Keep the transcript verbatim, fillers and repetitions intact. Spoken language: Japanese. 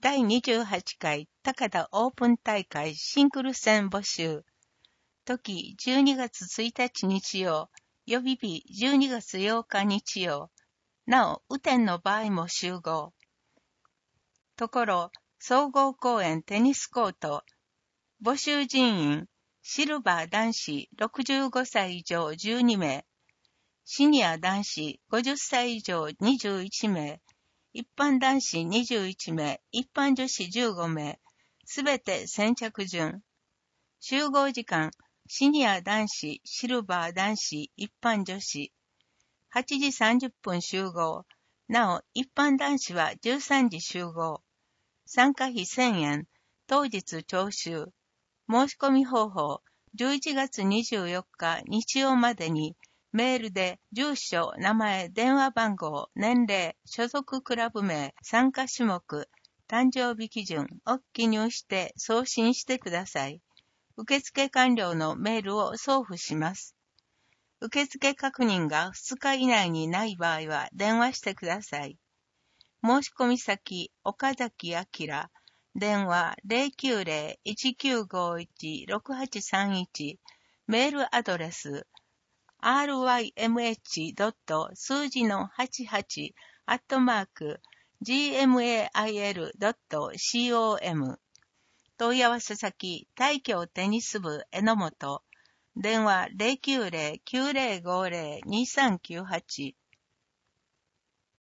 だいにじゅうはちかい高田オープン大会シングル戦募集。時じゅうにがつついたち日曜、予備日じゅうにがつようか日曜。なお、雨天の場合も集合。ところ、総合公園テニスコート。募集人員、シルバー男子ろくじゅうごさい以上じゅうにめい。シニア男子ごじゅっさい以上にじゅういちめい。一般男子にじゅういちめい、一般女子じゅうごめい、すべて先着順。集合時間、シニア男子、シルバー男子、一般女子。はちじさんじゅっぷん集合。なお、一般男子はじゅうさんじ集合。参加費せんえん、当日徴収。申し込み方法、じゅういちがつにじゅうよっか日曜までに、メールで住所、名前、電話番号、年齢、所属クラブ名、参加種目、誕生日基準を記入して送信してください。受付完了のメールを送付します。受付確認がふつか以内にない場合は電話してください。申し込み先、岡崎明。電話 ゼロきゅうゼロ いちきゅうごいち ろくはちさんいち。メールアドレス、アールワイエムエイチ 数字のはちはち アットマーク ジーエムエーアイエル ドット コム。問い合わせ先、大京テニス部榎本。電話 ゼロきゅうゼロ きゅうゼロごゼロ にさんきゅうはち。